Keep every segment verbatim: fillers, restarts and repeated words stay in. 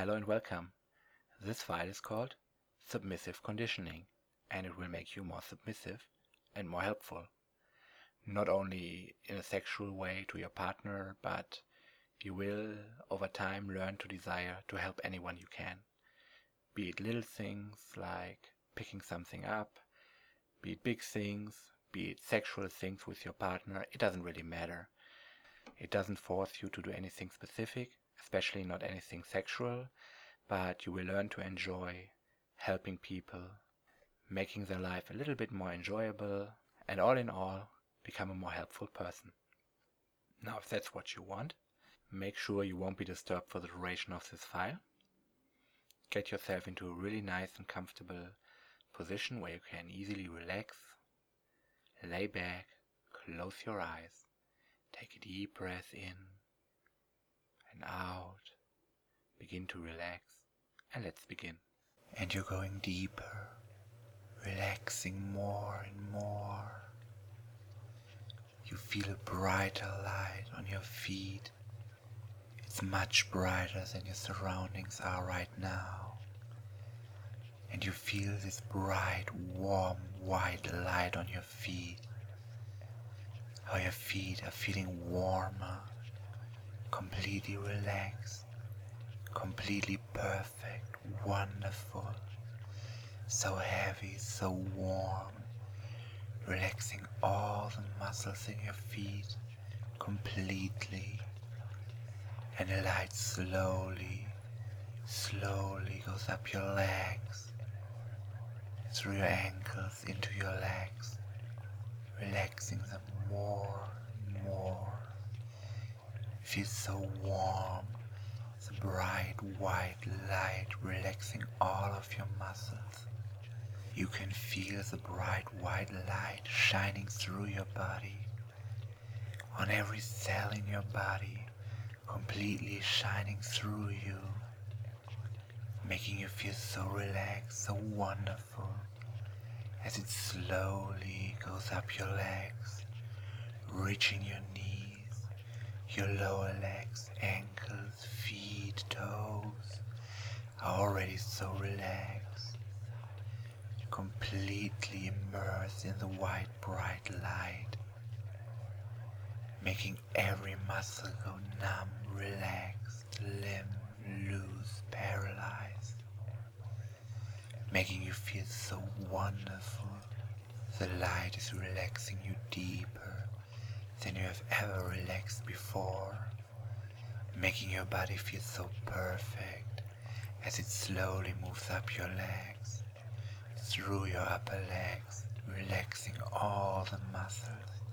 Hello and welcome. This file is called Submissive Conditioning, and it will make you more submissive and more helpful. Not only in a sexual way to your partner, but you will, over time, learn to desire to help anyone you can. Be it little things like picking something up, be it big things, be it sexual things with your partner, it doesn't really matter. It doesn't force you to do anything specific, especially not anything sexual, but you will learn to enjoy helping people, making their life a little bit more enjoyable, and all in all, become a more helpful person. Now, if that's what you want, make sure you won't be disturbed for the duration of this file. Get yourself into a really nice and comfortable position where you can easily relax, lay back, close your eyes, take a deep breath in and out, begin to relax, and let's begin. And you're going deeper, relaxing more and more. You feel a brighter light on your feet. It's much brighter than your surroundings are right now. And you feel this bright, warm, white light on your feet. How your feet are feeling warmer, completely relaxed, completely perfect, wonderful, so heavy, so warm, relaxing all the muscles in your feet completely. And the light slowly, slowly goes up your legs, through your ankles, into your legs, relaxing them more and more. It feels so warm, the bright white light relaxing all of your muscles. You can feel the bright white light shining through your body, on every cell in your body, completely shining through you, making you feel so relaxed, so wonderful, as it slowly goes up your legs, reaching your knees, your lower legs, ankles, feet, toes, are already so relaxed, completely immersed in the white bright light, making every muscle go numb, relaxed, limb loose, paralyzed, making you feel so wonderful. The light is relaxing you deeper than you have ever relaxed before, making your body feel so perfect as it slowly moves up your legs, through your upper legs, relaxing all the muscles.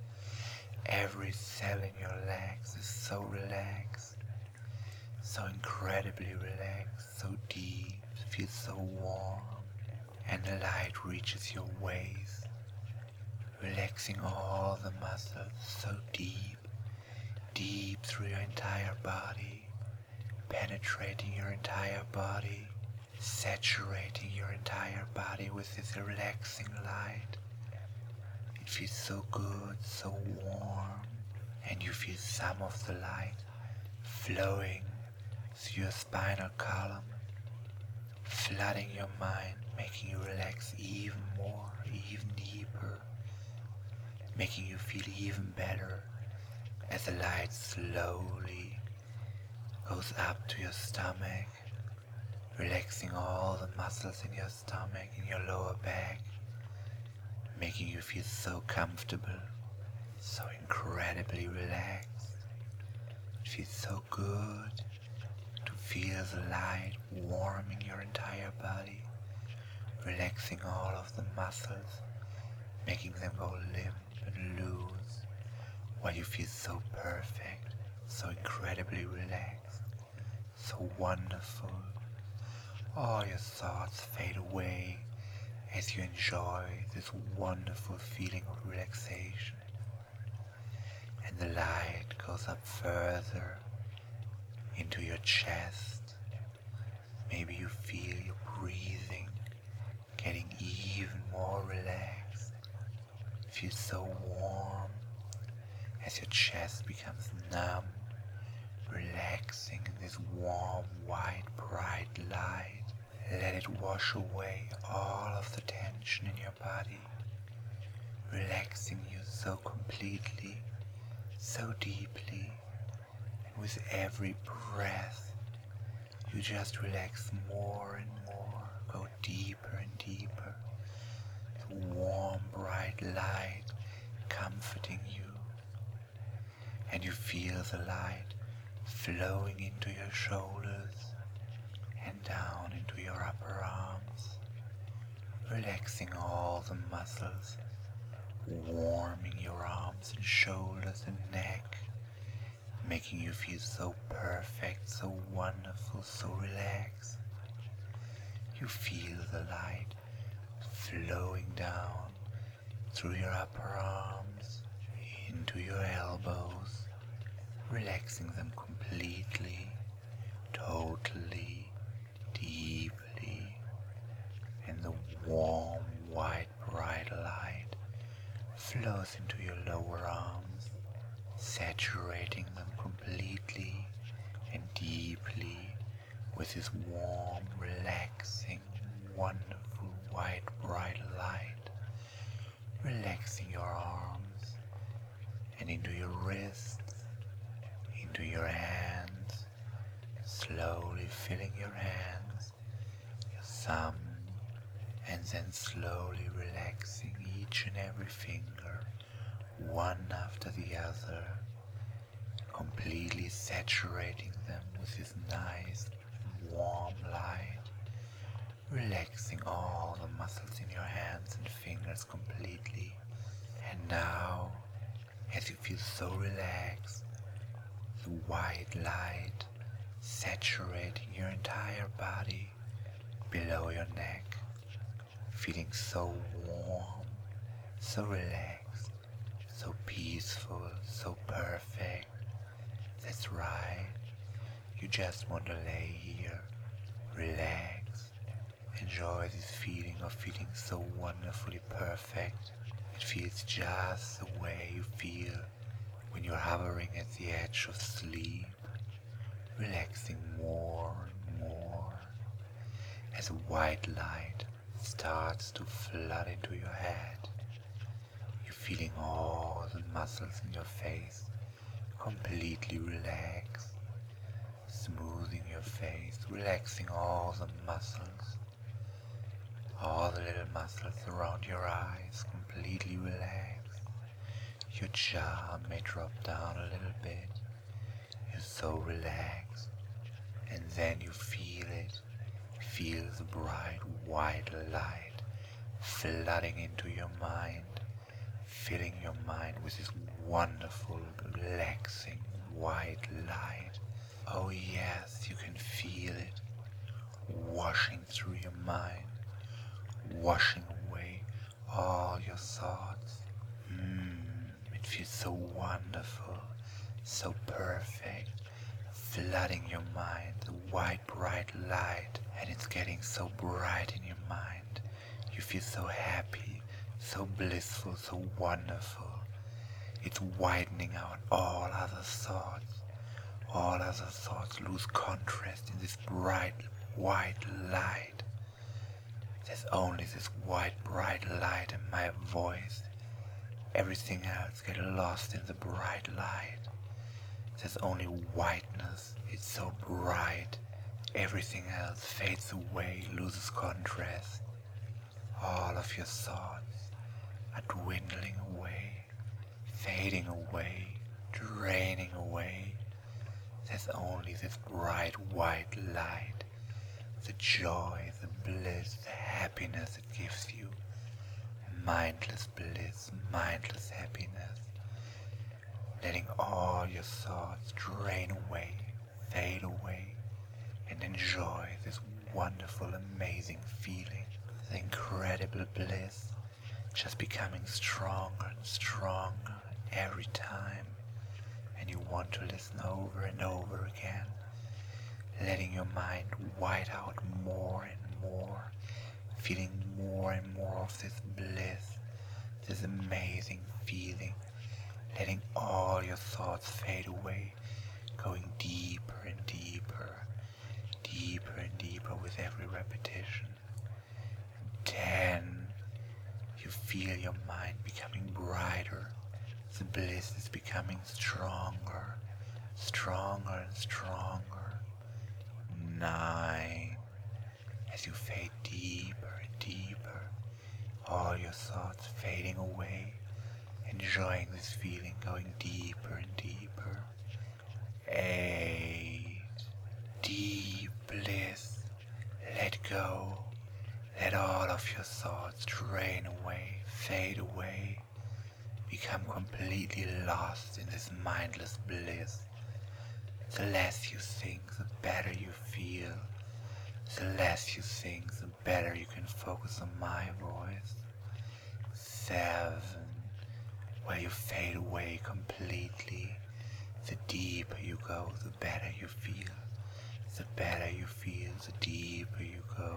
Every cell in your legs is so relaxed, so incredibly relaxed, so deep, feels so warm, and the light reaches your waist, relaxing all the muscles so deep, deep through your entire body, penetrating your entire body, saturating your entire body with this relaxing light. It feels so good, so warm, and you feel some of the light flowing through your spinal column, flooding your mind, making you relax even more, even deeper, making you feel even better as the light slowly goes up to your stomach, relaxing all the muscles in your stomach, in your lower back, making you feel so comfortable, so incredibly relaxed. It feels so good to feel the light warming your entire body, relaxing all of the muscles, making them go limp and loose, while you feel so perfect, so incredibly relaxed, so wonderful. All your thoughts fade away as you enjoy this wonderful feeling of relaxation. And the light goes up further into your chest. Maybe you feel your breathing getting even more relaxed. It feels so warm as your chest becomes numb, relaxing in this warm, white, bright wash away all of the tension in your body, relaxing you so completely, so deeply, and with every breath you just relax more and more, go deeper and deeper, the warm bright light comforting you, and you feel the light flowing into your shoulders and down into your upper arms, relaxing all the muscles, warming your arms and shoulders and neck, making you feel so perfect, so wonderful, so relaxed. You feel the light flowing down through your upper arms, into your elbows, relaxing them completely, totally, deeply, and the warm, white, bright light flows into your lower arms, saturating them completely and deeply with this warm, relaxing, wonderful, white, bright light, relaxing your arms and into your wrists, into your hands, slowly filling your hands, your thumb, and then slowly relaxing each and every finger, one after the other, completely saturating them with this nice, warm light, relaxing all the muscles in your hands and fingers completely. And now, as you feel so relaxed, the white light saturating your entire body below your neck, feeling so warm, so relaxed, so peaceful, so perfect. That's right, you just want to lay here, relax, enjoy this feeling of feeling so wonderfully perfect. It feels just the way you feel when you're hovering at the edge of sleep, relaxing more and more as a white light starts to flood into your head. You're feeling all the muscles in your face completely relaxed, smoothing your face, relaxing all the muscles, all the little muscles around your eyes completely relaxed. Your jaw may drop down a little bit. You're so relaxed, and then you feel it, feel the bright white light flooding into your mind, filling your mind with this wonderful, relaxing white light. Oh yes, you can feel it washing through your mind, washing away all your thoughts. Mmm, it feels so wonderful, so perfect, flooding your mind, the white bright light, and it's getting so bright in your mind. You feel so happy, so blissful, so wonderful. It's widening out all other thoughts. All other thoughts lose contrast in this bright white light. There's only this white bright light and my voice. Everything else gets lost in the bright light. There's only whiteness. It's so bright. Everything else fades away, loses contrast. All of your thoughts are dwindling away, fading away, draining away. There's only this bright white light, the joy, the bliss, the happiness it gives you. Mindless bliss, mindless happiness. Letting all your thoughts drain away, fade away, and enjoy this wonderful, amazing feeling. The incredible bliss just becoming stronger and stronger every time. And you want to listen over and over again, letting your mind white out more and more, feeling more and more of this bliss, this amazing feeling, letting all your thoughts fade away, going deeper and deeper, deeper and deeper deeper with every repetition. Ten. You feel your mind becoming brighter. The bliss is becoming stronger, stronger and stronger. Nine. As you fade deeper and deeper, all your thoughts fading away, enjoying this feeling going deeper and deeper. Eight. Deep bliss. Let go. Let all of your thoughts drain away, fade away, become completely lost in this mindless bliss. The less you think, the better you feel. The less you think, the better you can focus on my voice. Seven. Where you fade away completely. The deeper you go, the better you feel. The better you feel, the deeper you go.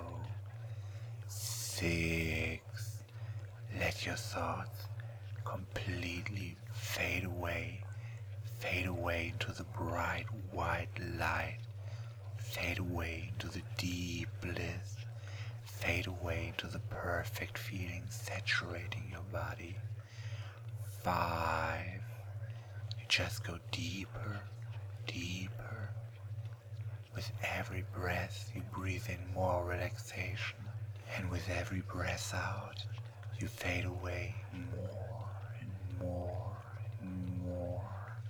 Six. Let your thoughts completely fade away. Fade away into the bright white light. Fade away into the deep bliss. Fade away into the perfect feeling saturating your body. Five. You just go deeper, deeper. With every breath you breathe in more relaxation, and with every breath out you fade away more and more and more.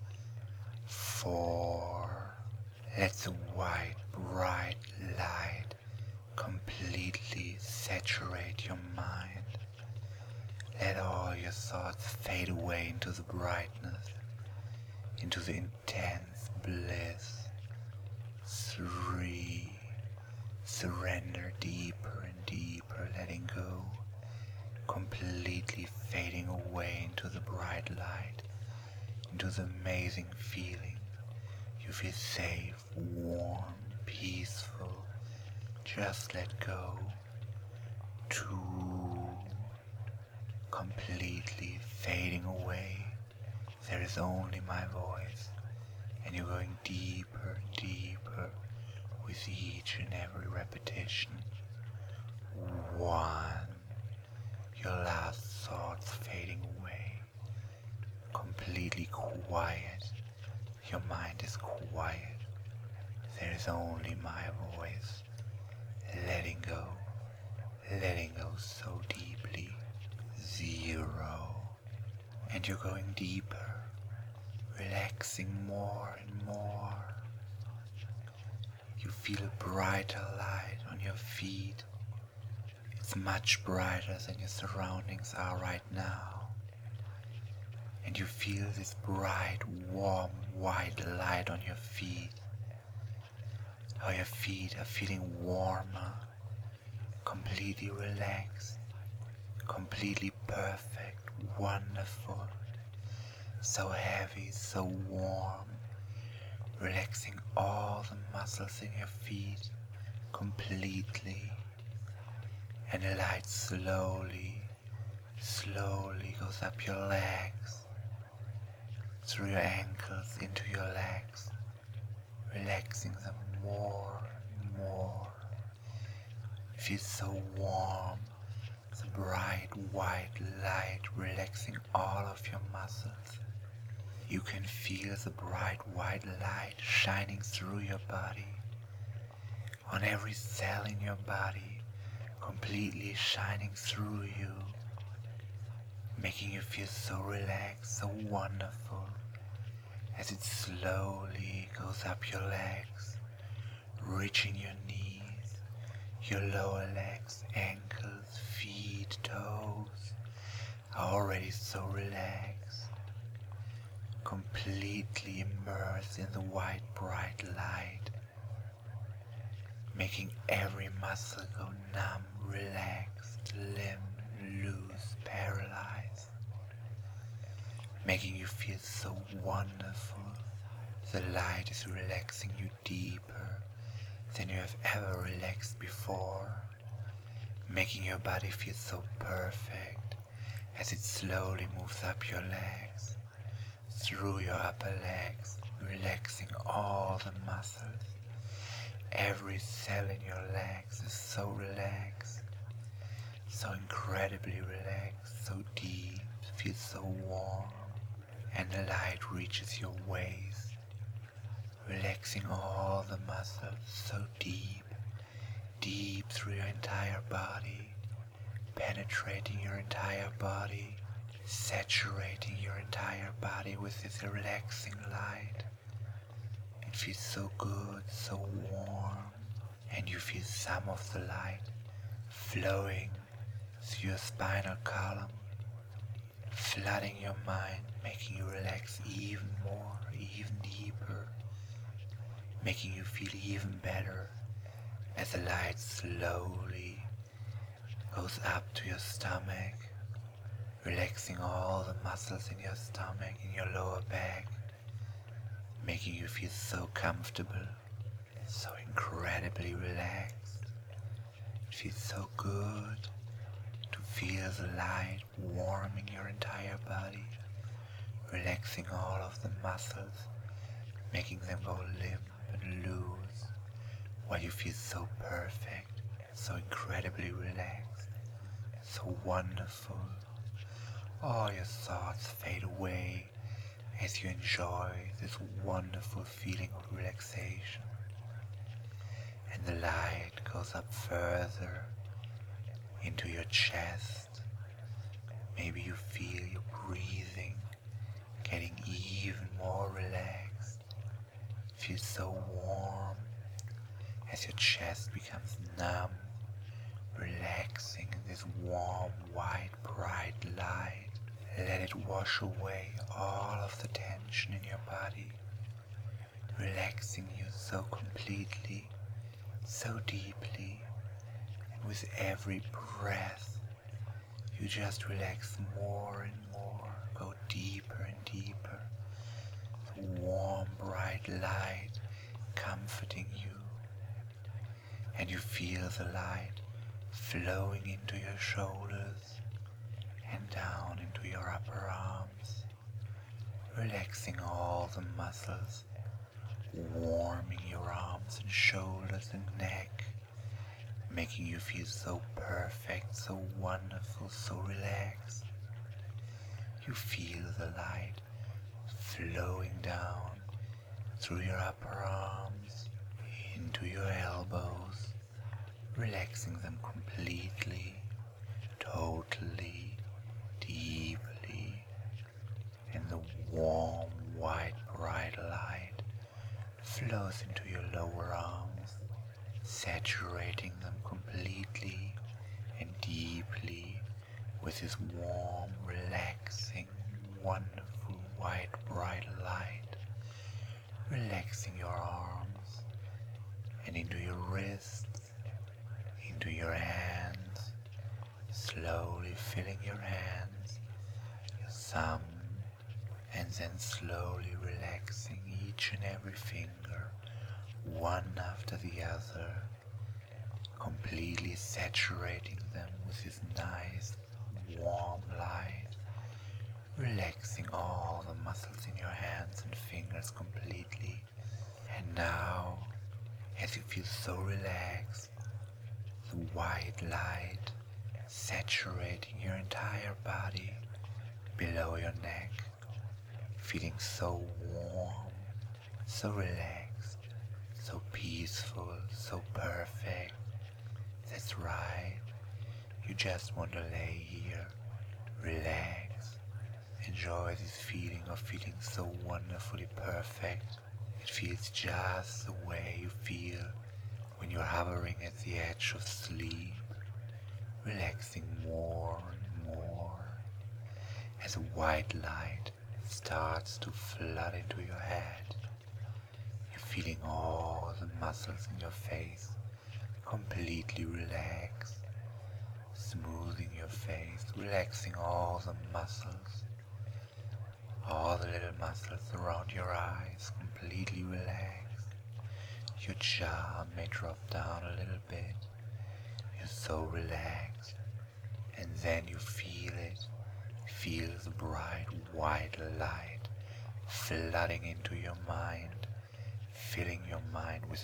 Four. Let the white bright light completely saturate your mind. Let all your thoughts fade away into the brightness, into the intense bliss. Three. Surrender deeper and deeper, letting go, completely fading away into the bright light, into the amazing feeling. You feel safe, warm, peaceful. Just let go. Two. Completely fading away. There is only my voice, and you're going deeper and deeper with each and every repetition. One. Your last thoughts fading away. Completely quiet. Your mind is quiet. There is only my voice. Letting go. Letting go so deeply. Zero. And you're going deeper. Relaxing more and more. You feel a brighter light on your feet. It's much brighter than your surroundings are right now. And you feel this bright, warm, white light on your feet. How your feet are feeling warmer, completely relaxed, completely perfect, wonderful. So heavy, so warm. Relaxing all the muscles in your feet completely, and the light slowly, slowly goes up your legs, through your ankles into your legs, relaxing them more and more. It feels so warm, the bright white light relaxing all of your muscles. You can feel the bright white light shining through your body, on every cell in your body, completely shining through you, making you feel so relaxed, so wonderful, as it slowly goes up your legs, reaching your knees, your lower legs, ankles, feet, toes, are already so relaxed. Completely immersed in the white bright light, making every muscle go numb, relaxed, limb loose, paralyzed, making you feel so wonderful. The light is relaxing you deeper than you have ever relaxed before, making your body feel so perfect as it slowly moves up your legs, through your upper legs, relaxing all the muscles, Every cell in your legs is so relaxed, so incredibly relaxed, so deep, feels so warm, and the light reaches your waist, relaxing all the muscles so deep, deep through your entire body, penetrating your entire body, saturating your entire body with this relaxing light. It feels so good, so warm, and you feel some of the light flowing through your spinal column, flooding your mind, making you relax even more, even deeper, making you feel even better as the light slowly goes up to your stomach, relaxing all the muscles in your stomach, in your lower back, making you feel so comfortable, so incredibly relaxed. It feels so good to feel the light warming your entire body, relaxing all of the muscles, making them go limp and loose, while you feel so perfect, so incredibly relaxed, so wonderful. All your thoughts fade away as you enjoy this wonderful feeling of relaxation. And the light goes up further into your chest. Maybe you feel your breathing getting even more relaxed. It feels so warm as your chest becomes numb, relaxing in this warm, white, bright light. Let it wash away all of the tension in your body, relaxing you so completely, so deeply, and with every breath you just relax more and more, go deeper and deeper. The warm, bright light comforting you, and you feel the light flowing into your shoulders and down into your upper arms, relaxing all the muscles, warming your arms and shoulders and neck, making you feel so perfect, so wonderful, so relaxed. You feel the light flowing down through your upper arms, into your elbows, relaxing them completely, totally, deeply, and the warm, white, bright light flows into your lower arms, saturating them completely and deeply with this warm, relaxing, wonderful, white, bright light, relaxing your arms and into your wrists, into your hands, slowly filling your hands, your thumb, and then slowly relaxing each and every finger, one after the other, completely saturating them with this nice, warm light, relaxing all the muscles in your hands and fingers completely. And now, as you feel so relaxed, the white light saturating your entire body below your neck, feeling so warm, so relaxed, so peaceful, so perfect. That's right. You just want to lay here, relax, enjoy this feeling of feeling so wonderfully perfect. It feels just the way you feel when you're hovering at the edge of sleep, relaxing more and more as a white light starts to flood into your head. You're feeling all the muscles in your face completely relaxed, smoothing your face, relaxing all the muscles, all the little muscles around your eyes completely relaxed. Your jaw may drop down a little bit. You're so relaxed, and then you feel it, feel the bright white light flooding into your mind, filling your mind with this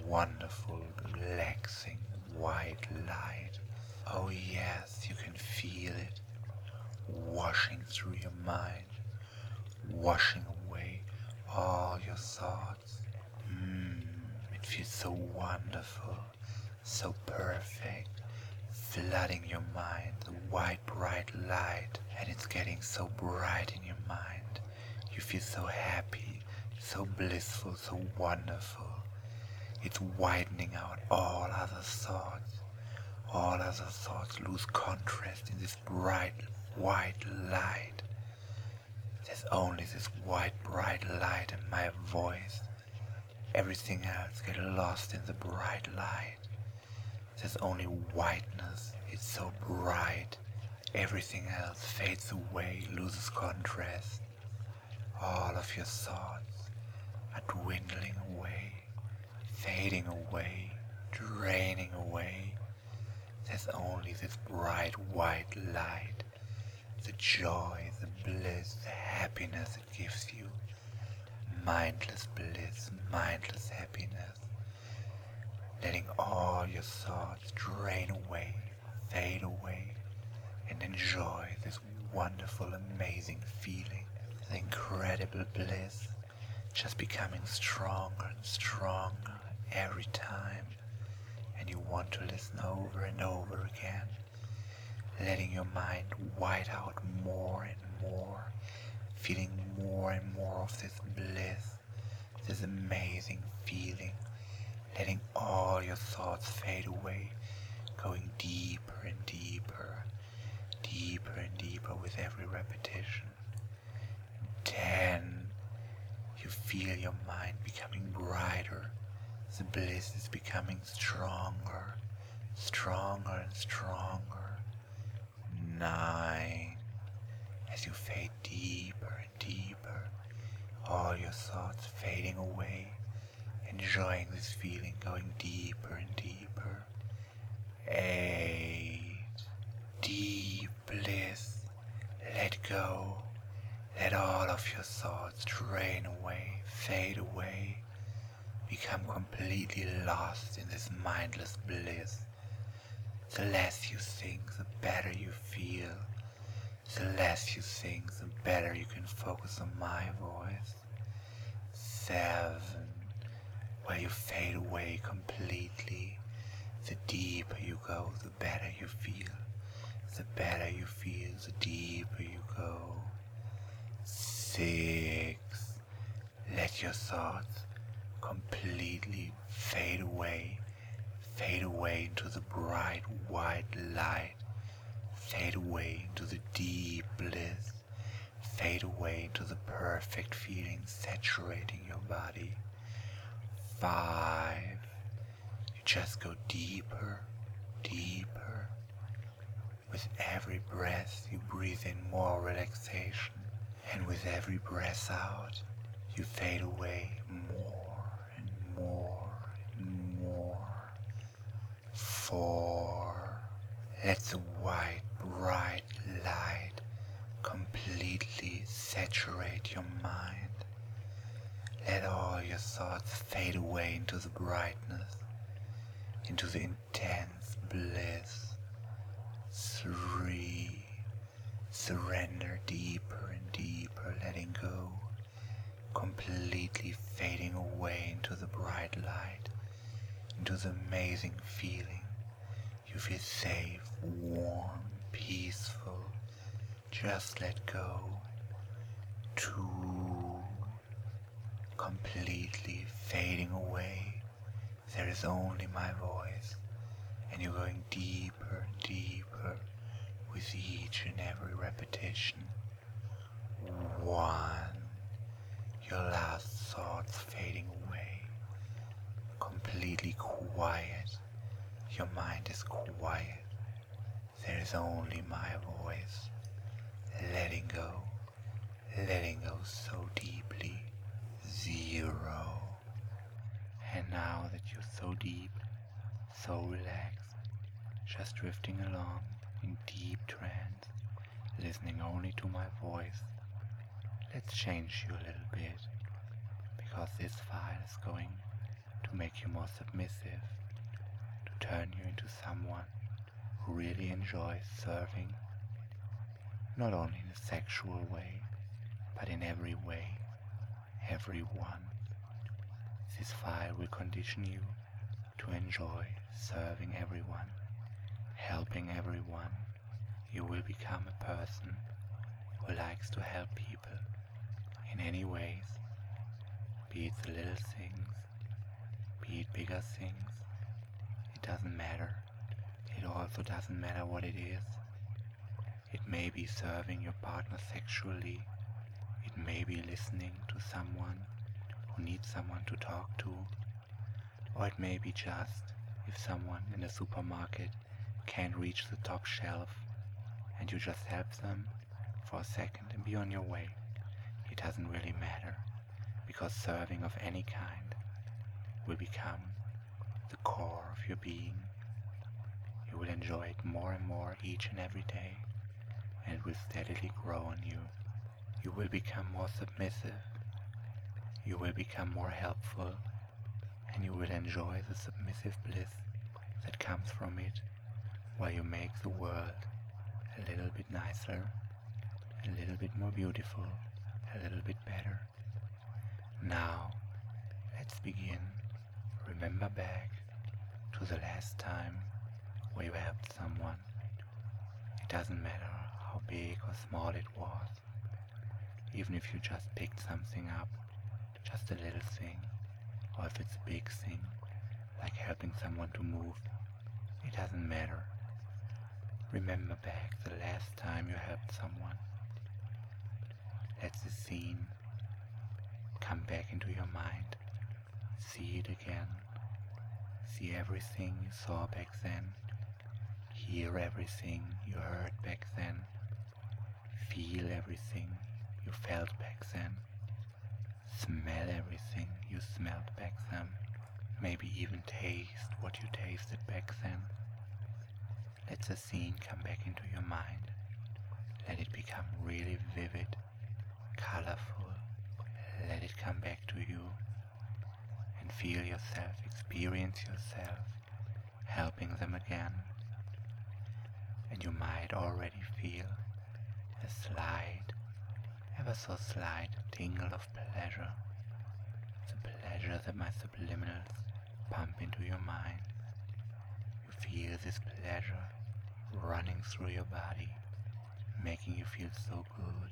wonderful, relaxing white light. Oh yes, you can feel it washing through your mind, washing away all your thoughts. Mmm, it feels so wonderful, so perfect, flooding your mind, the white bright light, and it's getting so bright in your mind. You feel so happy, so blissful, so wonderful. It's widening out all other thoughts. All other thoughts lose contrast in this bright white light. There's only this white bright light and my voice. Everything else gets lost in the bright light. There's only whiteness. It's so bright. Everything else fades away, loses contrast. All of your thoughts are dwindling away, fading away, draining away. There's only this bright white light, the joy, the bliss, the happiness it gives you. Mindless bliss, mindless happiness. Letting all your thoughts drain away, fade away, and enjoy this wonderful, amazing feeling, the incredible bliss, just becoming stronger and stronger every time. And you want to listen over and over again, letting your mind white out more and more, feeling more and more of this bliss, this amazing feeling, letting all your thoughts fade away, going deeper and deeper, deeper and deeper with every repetition. Ten, you feel your mind becoming brighter. The bliss is becoming stronger, stronger and stronger. Nine, as you fade deeper and deeper, all your thoughts fading away, enjoying this feeling, going deeper and deeper. Eight, deep bliss, let go, let all of your thoughts drain away, fade away. Become completely lost in this mindless bliss. The less you think, the better you feel. The less you think, the better you can focus on my voice. Seven, where you fade away completely. The deeper you go, the better you feel. The better you feel, the deeper you go. Six, let your thoughts completely fade away, fade away into the bright white light, fade away into the deep bliss, fade away into the perfect feeling saturating your body. Five, you just go deeper, deeper. With every breath you breathe in more relaxation, and with every breath out you fade away more. More and more. Four. Let the white, bright light completely saturate your mind. Let all your thoughts fade away into the brightness, into the intense bliss. Three. Surrender deeper and deeper, letting go. Completely fading away into the bright light, into the amazing feeling. You feel safe, warm, peaceful. Just let go. Two, completely fading away. There is only my voice, and you're going deeper and deeper with each and every repetition. One. Your last thoughts fading away, completely quiet. Your mind is quiet. There is only my voice, letting go, letting go so deeply. Zero. And now that you're so deep, so relaxed, just drifting along in deep trance, listening only to my voice, let's change you a little bit, because this file is going to make you more submissive, to turn you into someone who really enjoys serving, not only in a sexual way, but in every way, everyone. This file will condition you to enjoy serving everyone, helping everyone. You will become a person who likes to help people in any ways, be it the little things, be it bigger things. It doesn't matter. It also doesn't matter what it is. It may be serving your partner sexually. It may be listening to someone who needs someone to talk to. Or it may be just if someone in the supermarket can't reach the top shelf and you just help them for a second and be on your way. It doesn't really matter, because serving of any kind will become the core of your being. You will enjoy it more and more each and every day, and it will steadily grow on you. You will become more submissive, you will become more helpful, and you will enjoy the submissive bliss that comes from it, while you make the world a little bit nicer, a little bit more beautiful, a little bit better. Now, let's begin. Remember back to the last time where you helped someone. It doesn't matter how big or small it was, even if you just picked something up, just a little thing, or if it's a big thing, like helping someone to move. It doesn't matter. Remember back the last time you helped someone. Let the scene come back into your mind. See it again. See everything you saw back then. Hear everything you heard back then. Feel everything you felt back then. Smell everything you smelled back then. Maybe even taste what you tasted back then. Let the scene come back into your mind. Let it become really vivid, colorful. Let it come back to you and feel yourself, experience yourself, helping them again. And you might already feel a slight, ever so slight tingle of pleasure. The pleasure that my subliminals pump into your mind. You feel this pleasure running through your body, making you feel so good.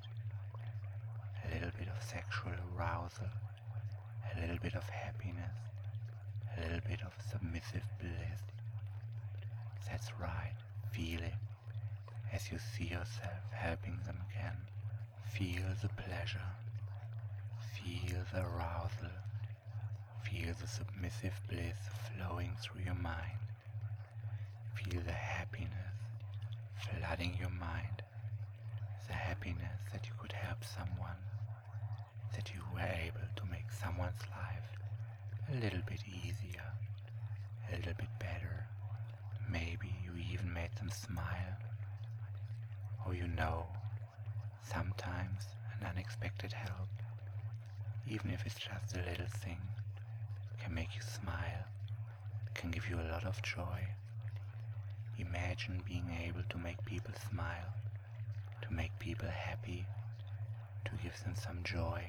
A little bit of sexual arousal, a little bit of happiness, a little bit of submissive bliss. That's right, feel it as you see yourself helping them again. Feel the pleasure, feel the arousal, feel the submissive bliss flowing through your mind. Feel the happiness flooding your mind, the happiness that you could help someone, that you were able to make someone's life a little bit easier, a little bit better. Maybe you even made them smile. Or you know, sometimes an unexpected help, even if it's just a little thing, can make you smile, can give you a lot of joy. Imagine being able to make people smile, to make people happy, to give them some joy.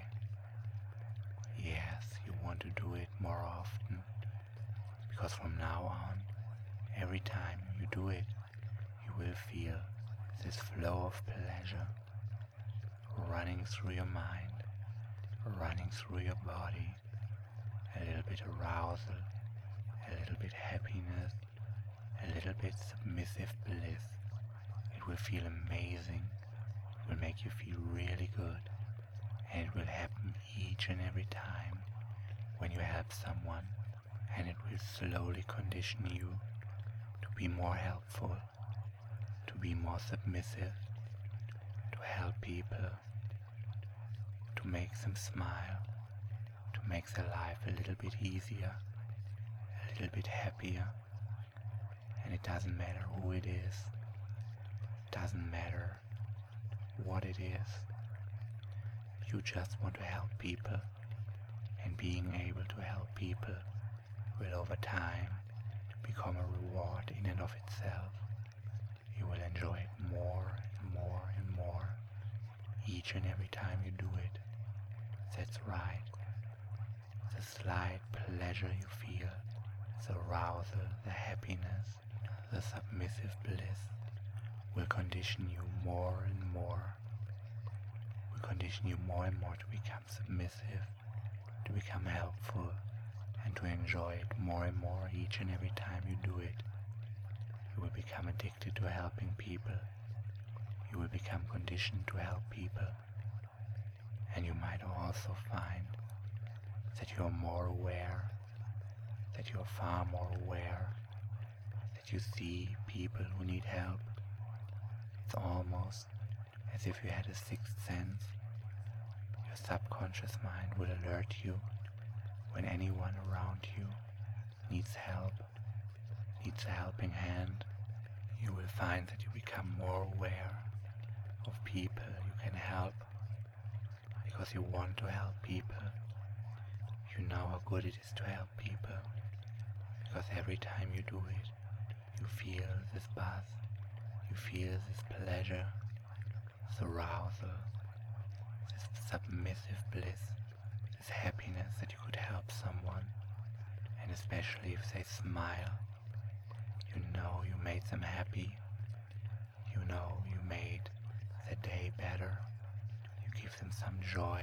Yes, you want to do it more often, because from now on, every time you do it, you will feel this flow of pleasure running through your mind, running through your body, a little bit arousal, a little bit happiness, a little bit submissive bliss. It will feel amazing, it will make you feel really good, and it will happen each and every time when you help someone, and it will slowly condition you to be more helpful, to be more submissive, to help people, to make them smile, to make their life a little bit easier, a little bit happier. And it doesn't matter who it is, it doesn't matter what it is. You just want to help people, and being able to help people will over time become a reward in and of itself. You will enjoy it more and more and more each and every time you do it. That's right. The slight pleasure you feel, the arousal, the happiness, the submissive bliss will condition you more and more, will condition you more and more to become submissive, to become helpful, and to enjoy it more and more each and every time you do it. You will become addicted to helping people. You will become conditioned to help people. And you might also find that you are more aware, that you are far more aware, that you see people who need help. It's almost as if you had a sixth sense. Your subconscious mind will alert you when anyone around you needs help, needs a helping hand. You will find that you become more aware of people you can help because you want to help people. You know how good it is to help people because every time you do it, you feel this buzz, you feel this pleasure, this arousal, this submissive bliss, this happiness that you could help someone, and especially if they smile, you know you made them happy, you know you made their day better, you give them some joy,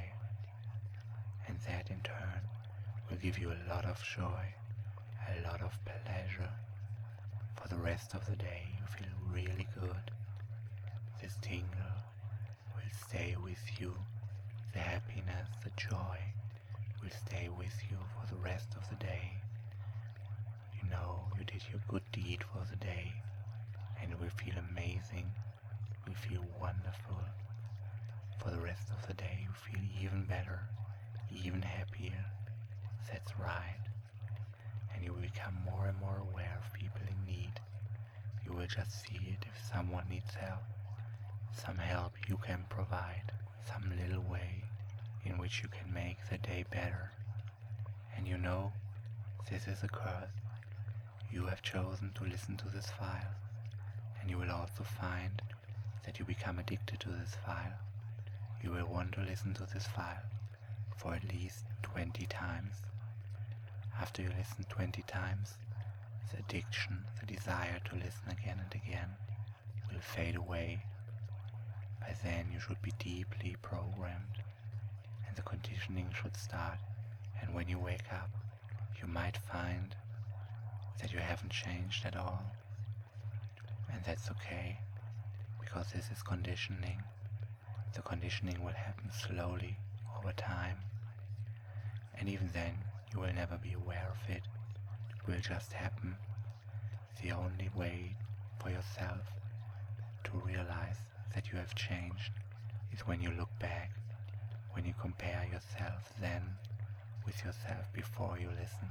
and that in turn will give you a lot of joy, a lot of pleasure. For the rest of the day you feel really good. This tingle will stay with you, the happiness, the joy will stay with you for the rest of the day. You know you did your good deed for the day, and it will feel amazing, it will feel wonderful. For the rest of the day you feel even better, even happier. That's right. And you will become more and more aware of people in need. You will just see it if someone needs help, some help you can provide, some little way in which you can make the day better. And you know, this is a curse. You have chosen to listen to this file, and you will also find that you become addicted to this file. You will want to listen to this file for at least twenty times. After you listen twenty times, the addiction, the desire to listen again and again will fade away. By then you should be deeply programmed, and the conditioning should start, and when you wake up, you might find that you haven't changed at all. And that's okay, because this is conditioning. The conditioning will happen slowly over time, and even then you will never be aware of it. It will just happen. The only way for yourself to realize that you have changed is when you look back, when you compare yourself then with yourself before you listen.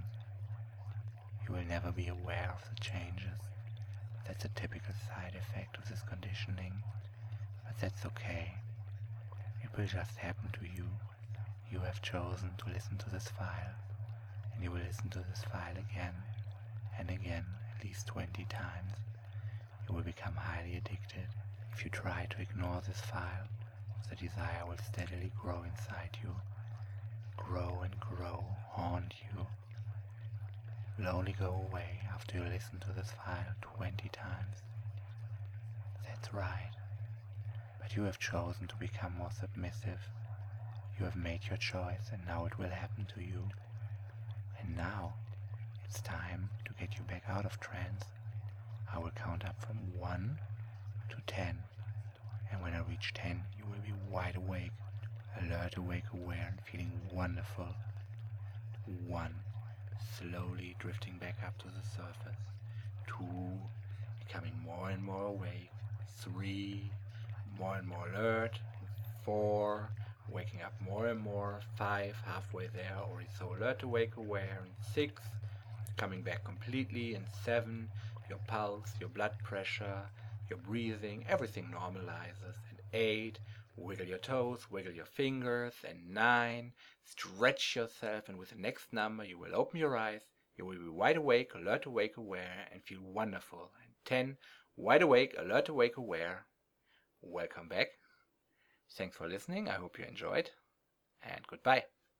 You will never be aware of the changes. That's a typical side effect of this conditioning, but that's okay. It will just happen to you. You have chosen to listen to this file, and you will listen to this file again and again, at least twenty times. You will become highly addicted. If you try to ignore this file, the desire will steadily grow inside you, grow and grow, haunt you. It will only go away after you listen to this file twenty times. That's right. But you have chosen to become more submissive. You have made your choice, and now it will happen to you. And now it's time to get you back out of trance. I will count up from one to ten, and when I reach ten, you will be wide awake, alert, awake, aware, and feeling wonderful. One, slowly drifting back up to the surface. Two, becoming more and more awake. Three, more and more alert. Four, waking up more and more. Five, halfway there, already so alert, awake, aware. And six, coming back completely. And seven, your pulse, your blood pressure, your breathing, everything normalizes. And eight, wiggle your toes, wiggle your fingers. And nine, stretch yourself, and with the next number you will open your eyes, You will be wide awake, alert, awake, aware, and feel wonderful. And ten, wide awake, alert, awake, aware. Welcome back. Thanks for listening. I hope you enjoyed. And goodbye.